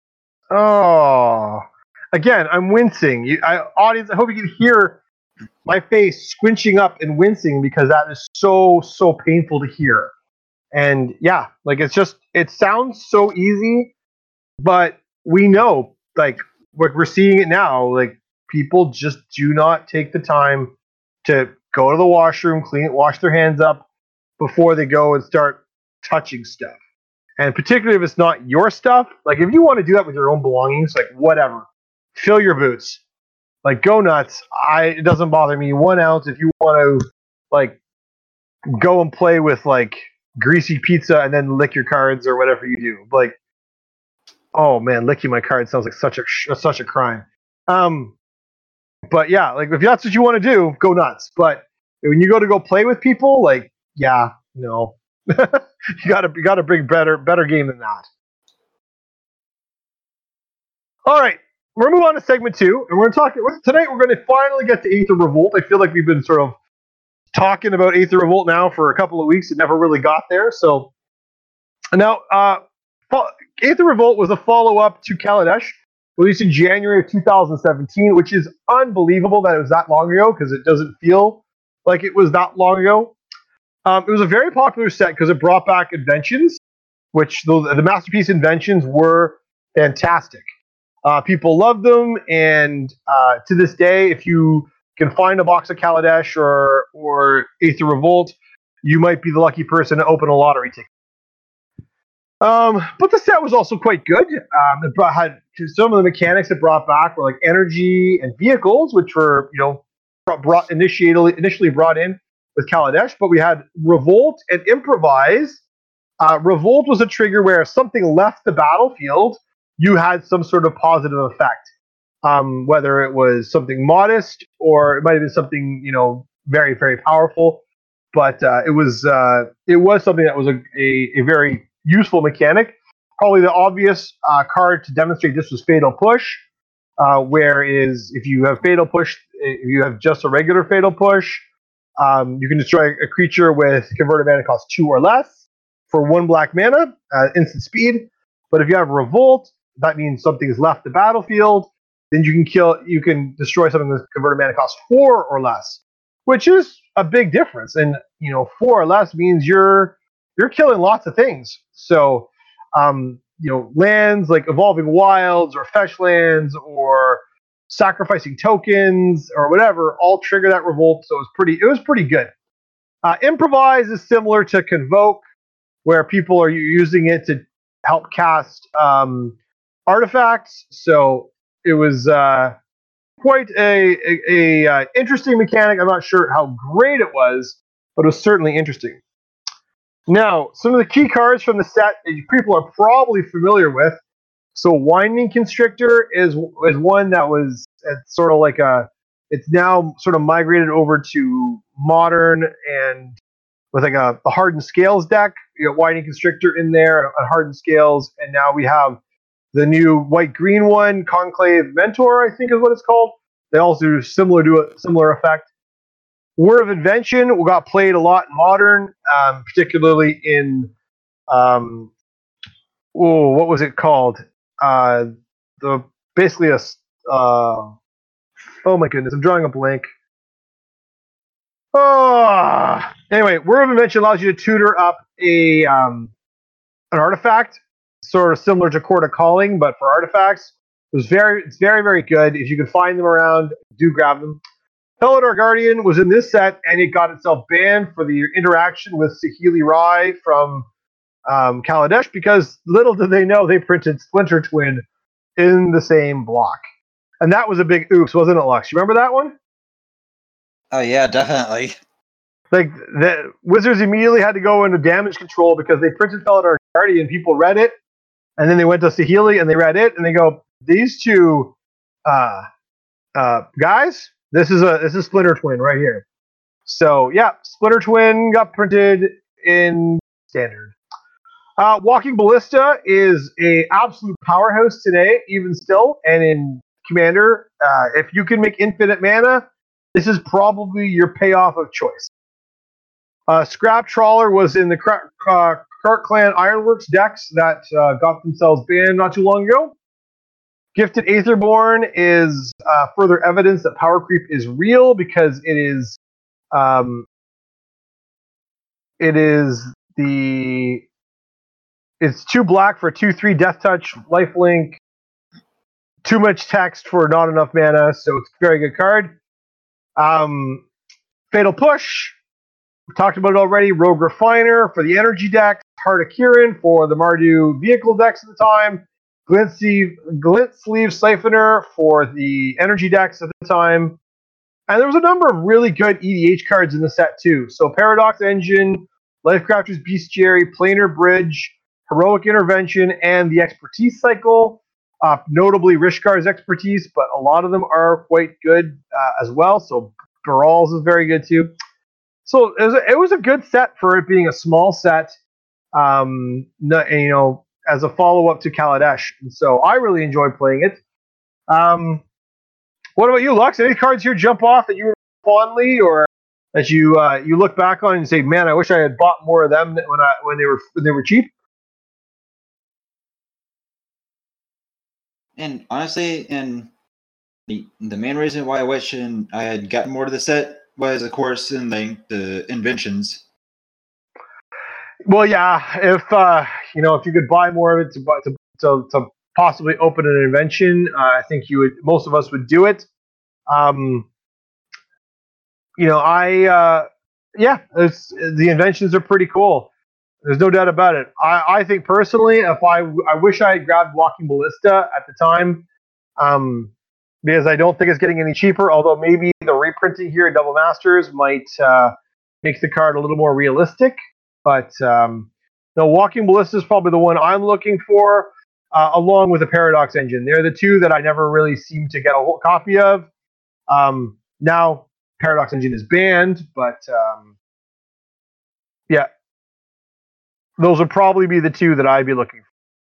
Oh, again, I'm wincing. You, I, audience, I hope you can hear my face squinching up and wincing, because that is so so painful to hear. And yeah, like it's just it sounds so easy, but we know like we're, we're seeing it now. Like people just do not take the time to go to the washroom, clean it, wash their hands up before they go and start touching stuff. And particularly if it's not your stuff, like if you want to do that with your own belongings, like whatever, fill your boots, like go nuts. I it doesn't bother me one ounce if you want to like go and play with like greasy pizza and then lick your cards or whatever you do. Like, oh man, licking my card sounds like such a such a crime. Um, but yeah, like if that's what you want to do, go nuts. But when you go to go play with people, like, yeah, no, you gotta you gotta bring better better game than that. All right, we're gonna move on to segment two, and we're gonna talk tonight. We're gonna finally get to Aether Revolt. I feel like we've been sort of talking about Aether Revolt now for a couple of weeks. It never really got there. So now, uh, Aether Revolt was a follow-up to Kaladesh, released in January of two thousand seventeen, which is unbelievable that it was that long ago because it doesn't feel like it was that long ago. Um, it was a very popular set because it brought back inventions, which the, the Masterpiece inventions were fantastic. Uh, people loved them, and uh, to this day, if you can find a box of Kaladesh or or Aether Revolt, you might be the lucky person to open a lottery ticket. Um, but the set was also quite good. Um, it brought, had some of the mechanics it brought back were like energy and vehicles, which were you know brought initially initially brought in with Kaladesh. But we had Revolt and Improvise. Uh, Revolt was a trigger where if something left the battlefield, you had some sort of positive effect. Um, whether it was something modest or it might have been something you know very very powerful, but uh, it was uh, it was something that was a, a, a very useful mechanic. Probably the obvious uh, card to demonstrate this was Fatal Push, uh, where is if you have Fatal Push, if you have just a regular Fatal Push, um, you can destroy a creature with converted mana cost two or less for one black mana, uh, instant speed. But if you have Revolt, that means something has left the battlefield. Then you can kill, you can destroy something with converted mana cost four or less, which is a big difference. And you know, four or less means you're you're killing lots of things. So, um, you know, lands like Evolving Wilds or Fetch lands or sacrificing tokens or whatever all trigger that Revolt. So it was pretty, it was pretty good. Uh, Improvise is similar to Convoke, where people are using it to help cast um, artifacts. So it was uh, quite a, a, a uh, interesting mechanic. I'm not sure how great it was, but it was certainly interesting. Now, some of the key cards from the set that people are probably familiar with. So Winding Constrictor is is one that was it's sort of like a, it's now sort of migrated over to Modern and with like a, a Hardened Scales deck. You got Winding Constrictor in there on Hardened Scales, and now we have the new white-green one, Conclave Mentor, I think is what it's called. They also do similar to a similar effect. Word of Invention got played a lot in Modern, um, particularly in um, oh, what was it called? Uh, the basically a uh, oh my goodness, I'm drawing a blank. Oh, anyway, Word of Invention allows you to tutor up a um, an artifact, sort of similar to Court of Calling, but for artifacts. It was very, it's very, very good. If you can find them around, do grab them. Peladar Guardian was in this set, and it got itself banned for the interaction with Saheeli Rai from um, Kaladesh, because little did they know they printed Splinter Twin in the same block. And that was a big oops, wasn't it, Lux? You remember that one? Oh, yeah, definitely. Like, the Wizards immediately had to go into damage control because they printed Peladar Guardian, people read it, and then they went to Saheeli and they read it, and they go, these two uh, uh, guys, this is a this is Splinter Twin right here. So yeah, Splinter Twin got printed in Standard. Uh, Walking Ballista is a absolute powerhouse today, even still, and in Commander, uh, if you can make infinite mana, this is probably your payoff of choice. Uh, Scrap Trawler was in the Cart uh, Clan Ironworks decks that uh, got themselves banned not too long ago. Gifted Aetherborn is uh, further evidence that power creep is real because it is, um, it is the, it's two black for two three Death Touch, lifelink, too much text for not enough mana, so it's a very good card. Um, Fatal Push, we talked about it already. Rogue Refiner for the energy deck, Heart of Kirin for the Mardu vehicle decks at the time. Glint Sleeve, Glint Sleeve Siphoner for the energy decks at the time. And there was a number of really good E D H cards in the set too. So Paradox Engine, Lifecrafter's Bestiary, Planar Bridge, Heroic Intervention, and the Expertise Cycle. Uh, notably Rishkar's Expertise, but a lot of them are quite good uh, as well. So Baral's is very good too. so it was, a, it was a good set for it being a small set. Um, you know, as a follow up to Kaladesh, and so I really enjoyed playing it. Um, what about you, Lux? Any cards here jump off that you were fondly, or that you uh, you look back on and say, "Man, I wish I had bought more of them when I when they were when they were cheap"? And honestly, and the, the main reason why I wish and I had gotten more to the set was, of course, in the, the inventions. Well, yeah, if uh, you know, if you could buy more of it to to to, to possibly open an invention, uh, I think you would. Most of us would do it. Um, you know, I uh, yeah, it's, the inventions are pretty cool. There's no doubt about it. I, I think personally, if I I wish I had grabbed Walking Ballista at the time, um, because I don't think it's getting any cheaper. Although maybe the reprinting here at Double Masters might uh, make the card a little more realistic. But um, no, Walking Ballista is probably the one I'm looking for, uh, along with the Paradox Engine. They're the two that I never really seem to get a whole copy of. Um, now, Paradox Engine is banned, but um, yeah, those would probably be the two that I'd be looking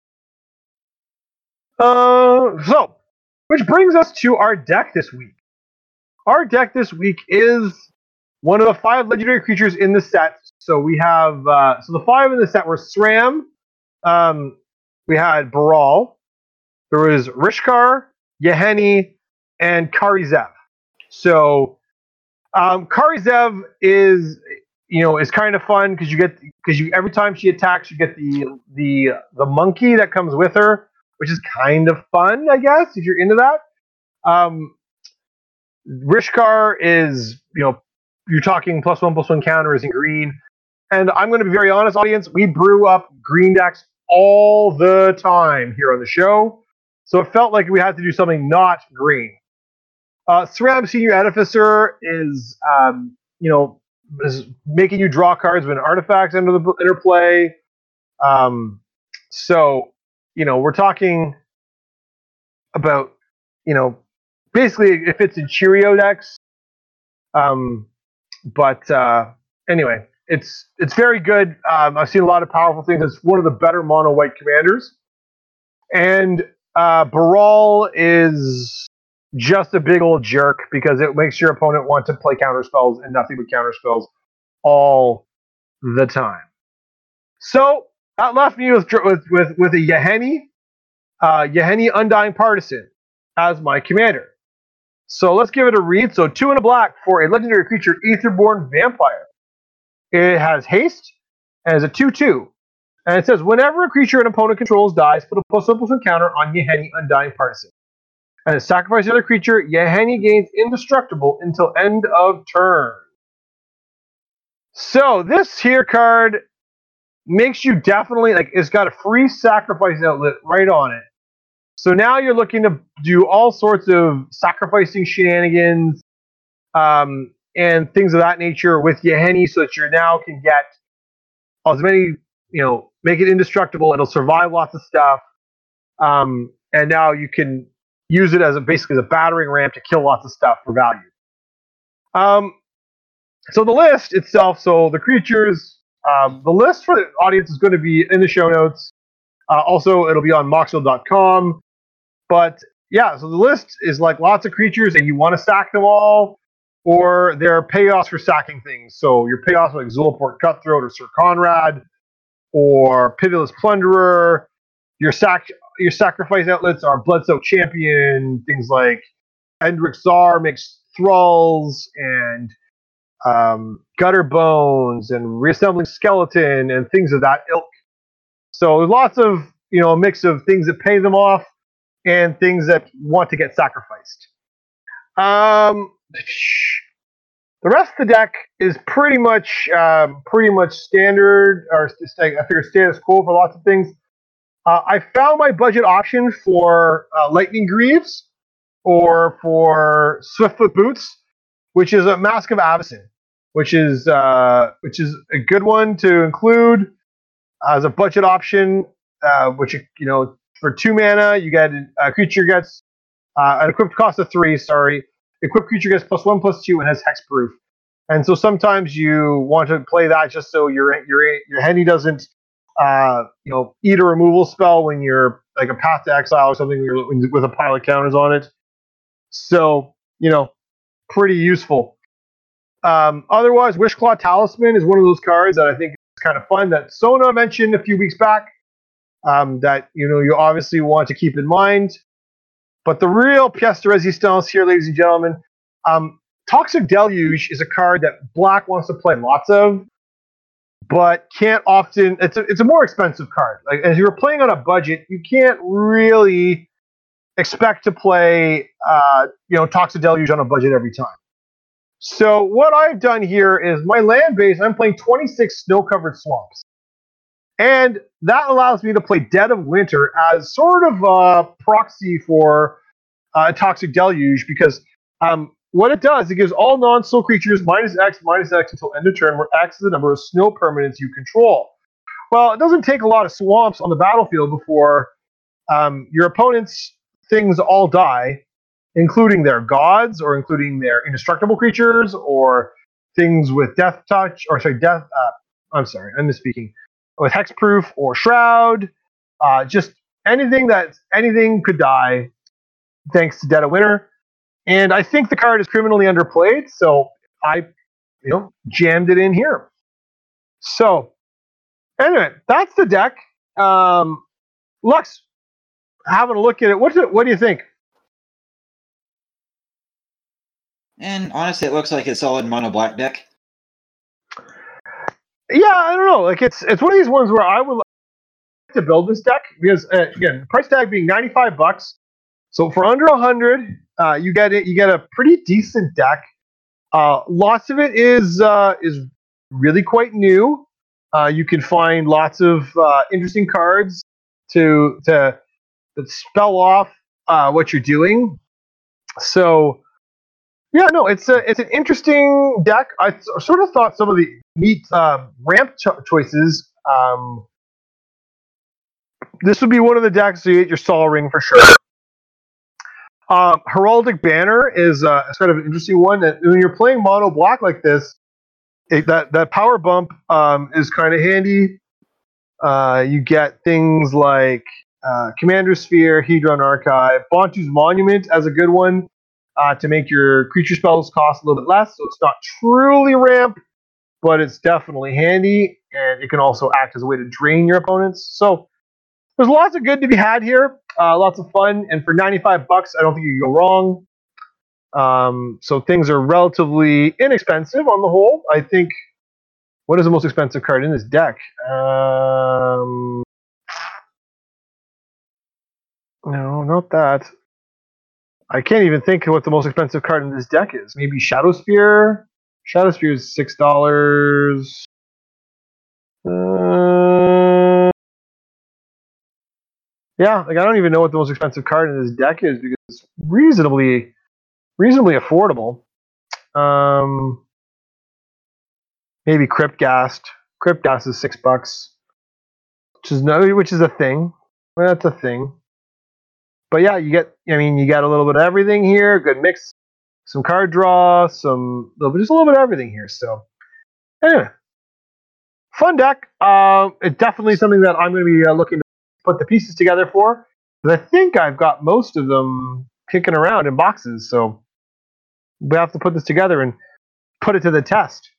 for. Uh, so, which brings us to our deck this week. Our deck this week is one of the five legendary creatures in the set. So we have, uh, so the five in the set were SRAM, um, we had Baral, there was Rishkar, Yahenni, and Karizev. So um, Karizev is, you know, is kind of fun because you get, because you every time she attacks, you get the the the monkey that comes with her, which is kind of fun, I guess, if you're into that. Um, Rishkar is, you know, you're talking plus one plus one counters in green. And I'm going to be very honest, audience, we brew up green decks all the time here on the show. So it felt like we had to do something not green. Uh, SRAM Senior Edificer is, um, you know, is making you draw cards when artifacts enter the interplay. Um, so, you know, we're talking about, you know, basically it fits in Cheerio decks. Um, but uh, anyway, it's it's very good. Um, I've seen a lot of powerful things. It's one of the better mono white commanders. And uh, Baral is just a big old jerk because it makes your opponent want to play counter spells and nothing but counter spells all the time. So that left me with with with, with a Yahenni, uh, Yahenni Undying Partisan as my commander. So let's give it a read. So two and a black for a legendary creature, Aetherborn Vampire. It has haste and is a two two. And it says, whenever a creature an opponent controls dies, put a plus one plus one counter on Yahenni Undying Partisan. And to sacrifice the other creature, Yahenni gains indestructible until end of turn. So this here card makes you definitely, like, it's got a free sacrifice outlet right on it. So now you're looking to do all sorts of sacrificing shenanigans um, and things of that nature with Yahenni, so that you now can get as many, you know, make it indestructible. It'll survive lots of stuff, um, and now you can use it as a basically as a battering ram to kill lots of stuff for value. Um, so the list itself, so the creatures, um, the list for the audience is going to be in the show notes. Uh, also, it'll be on moxville dot com. But yeah, so the list is like lots of creatures, and you want to sack them all, or there are payoffs for sacking things. So your payoffs like Zulaport Cutthroat or Sir Conrad, or Pitiless Plunderer. Your sac your sacrifice outlets are Bloodsoaked Champion, things like Endrick Czar makes Thralls, and um, Gutter Bones, and Reassembling Skeleton, and things of that ilk. So lots of, you know, a mix of things that pay them off and things that want to get sacrificed. Um, the rest of the deck is pretty much um, pretty much standard, or I figure status quo for lots of things. Uh, I found my budget option for uh, Lightning Greaves or for Swiftfoot Boots, which is a Mask of Avacyn, which is uh, which is a good one to include as a budget option. Uh, which, you know, for two mana, you get a creature gets uh, an equipped cost of three. Sorry, equipped creature gets plus one plus two and has hexproof. And so sometimes you want to play that just so your your your Henny doesn't uh, you know eat a removal spell when you're like a Path to Exile or something with a pile of counters on it. So you know, pretty useful. Um, otherwise, Wishclaw Talisman is one of those cards that I think is kind of fun that Sona mentioned a few weeks back. Um, that you know you obviously want to keep in mind. But the real pièce de résistance here, ladies and gentlemen, um, Toxic Deluge is a card that Black wants to play lots of, but can't often. It's a, it's a more expensive card. Like as you're playing on a budget, you can't really expect to play, uh, you know, Toxic Deluge on a budget every time. So what I've done here is my land base. I'm playing twenty-six snow-covered swamps, and that allows me to play Dead of Winter as sort of a proxy for uh, Toxic Deluge because. Um, What it does, it gives all non-soul creatures minus X, minus X until end of turn, where X is the number of snow permanents you control. Well, it doesn't take a lot of swamps on the battlefield before um, your opponent's things all die, including their gods, or including their indestructible creatures, or things with death touch, or sorry, death. Uh, I'm sorry, I'm misspeaking. With hexproof or shroud, uh, just anything that anything could die, thanks to Dead of Winter. And I think the card is criminally underplayed, so I, you know, jammed it in here. So, anyway, that's the deck. Um, Lux, having a look at it, what's it, what do you think? And honestly, it looks like a solid mono black deck. Yeah, I don't know. Like it's it's one of these ones where I would like to build this deck because uh, again, the price tag being ninety-five bucks. So for under one hundred, uh, you get it. You get a pretty decent deck. Uh, lots of it is uh, is really quite new. Uh, you can find lots of uh, interesting cards to to that spell off uh, what you're doing. So yeah, no, it's a it's an interesting deck. I th- sort of thought some of the neat uh, ramp cho- choices. Um, this would be one of the decks so you get your Sol Ring for sure. Um, Heraldic Banner is uh, sort of an interesting one. That when you're playing mono black like this, it, that that power bump um, is kind of handy. Uh, you get things like uh, Commander Sphere, Hedron Archive, Bontu's Monument as a good one uh, to make your creature spells cost a little bit less. So it's not truly ramp, but it's definitely handy, and it can also act as a way to drain your opponents. So there's lots of good to be had here. Uh, lots of fun, and for ninety-five bucks, I don't think you can go wrong. Um, so things are relatively inexpensive on the whole. I think. What is the most expensive card in this deck? Um, no, not that. I can't even think of what the most expensive card in this deck is. Maybe Shadowspear. Shadowspear is six dollars. Uh, yeah, like I don't even know what the most expensive card in this deck is because it's reasonably, reasonably affordable. Um, maybe Cryptghast. Cryptghast is six bucks, which is no, which is a thing. Well, that's a thing. But yeah, you get. I mean, you got a little bit of everything here. Good mix. Some card draw. Some just a little bit of everything here. So anyway, fun deck. Uh, it's definitely something that I'm going to be uh, looking to put the pieces together for. But I think I've got most of them kicking around in boxes. So we have to put this together and put it to the test.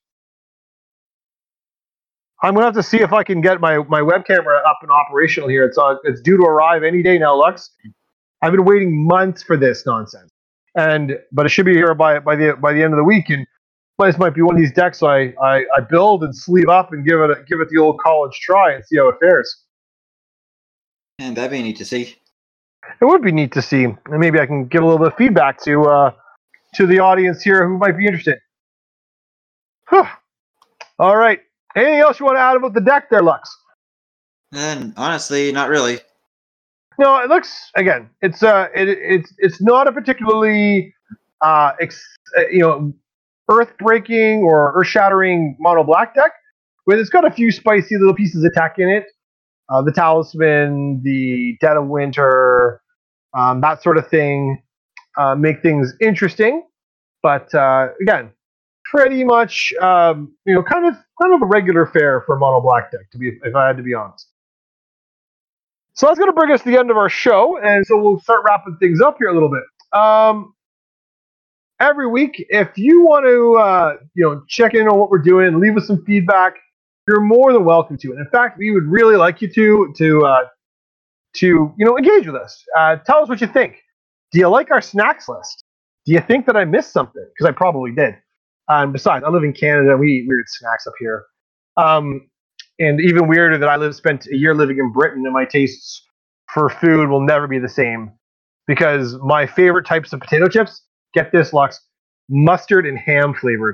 I'm gonna have to see if I can get my, my web camera up and operational here. It's on. It's due to arrive any day now, Lux. I've been waiting months for this nonsense, and but it should be here by by the by the end of the week. And this might be one of these decks I, I, I build and sleeve up and give it a, give it the old college try and see how it fares. And that'd be neat to see. It would be neat to see, and maybe I can give a little bit of feedback to uh, to the audience here who might be interested. Huh. All right. Anything else you want to add about the deck there, Lux? And honestly, not really. No, it looks again. It's uh, it, it's it's not a particularly uh, ex, uh, you know, earth-breaking or earth-shattering mono black deck, but it's got a few spicy little pieces of tech in it. Uh, the Talisman, the Dead of Winter, um, that sort of thing, uh, make things interesting. But uh, again, pretty much, um, you know, kind of kind of a regular fare for mono black deck, to be if I had to be honest. So that's going to bring us to the end of our show, and so we'll start wrapping things up here a little bit. Um, every week, if you want to, uh, you know, check in on what we're doing, leave us some feedback, you're more than welcome to. And in fact, we would really like you to to uh, to you know engage with us. Uh, tell us what you think. Do you like our snacks list? Do you think that I missed something? Because I probably did. Um, besides, I live in Canada. We eat weird snacks up here. Um, and even weirder that I live spent a year living in Britain, and my tastes for food will never be the same. Because my favorite types of potato chips, get this, Lux, mustard and ham flavored.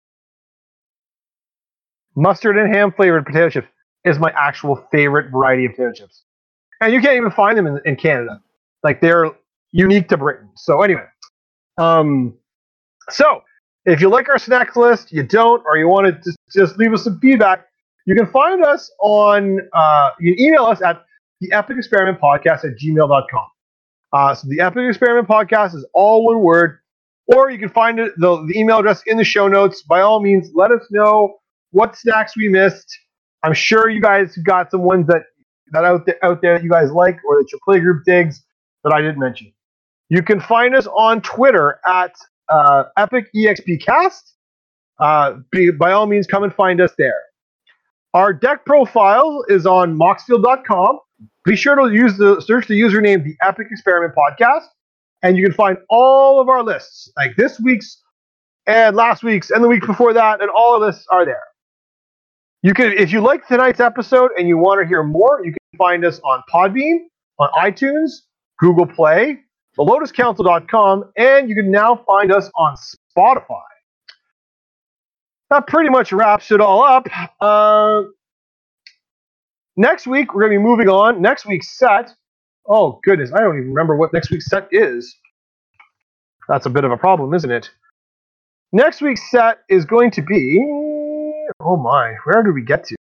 Mustard and ham flavored potato chips is my actual favorite variety of potato chips. And you can't even find them in, in Canada. Like, they're unique to Britain. So anyway, um, so if you like our snacks list, you don't, or you want to just, just leave us some feedback, you can find us on, uh, you can email us at the Epic Experiment Podcast at gmail dot com. Uh, so the Epic Experiment Podcast is all one word, or you can find it, the, the email address in the show notes. By all means, let us know what snacks we missed. I'm sure you guys got some ones that, that out, there, out there that you guys like, or that your playgroup digs that I didn't mention. You can find us on Twitter at uh, EpicEXPcast. Uh, be, by all means, come and find us there. Our deck profile is on moxfield dot com. Be sure to use the search the username the Epic Experiment Podcast, and you can find all of our lists, like this week's and last week's and the week before that, and all of lists are there. You can, if you like tonight's episode and you want to hear more, you can find us on Podbean, on iTunes, Google Play, the lotus council dot com, and you can now find us on Spotify. That pretty much wraps it all up. Uh, next week, we're going to be moving on. Next week's set. Oh, goodness. I don't even remember what next week's set is. That's a bit of a problem, isn't it? Next week's set is going to be... Oh, my. Where did we get to?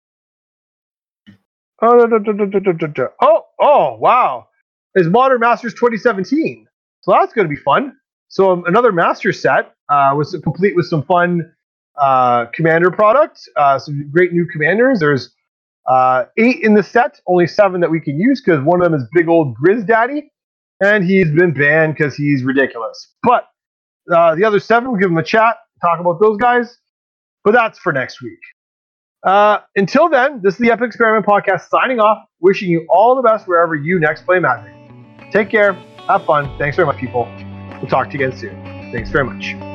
Oh, da, da, da, da, da, da. oh, oh wow. It's Modern Masters twenty seventeen. So that's going to be fun. So um, another master set uh, was complete with some fun uh, commander product. Uh, some great new commanders. There's uh, eight in the set, only seven that we can use because one of them is big old Grizz Daddy, and he's been banned because he's ridiculous. But uh, the other seven, we'll give them a chat, talk about those guys. But that's for next week. Uh, until then, this is the Epic Experiment Podcast signing off, wishing you all the best wherever you next play Magic. Take care, have fun. Thanks very much, people. We'll talk to you again soon. Thanks very much.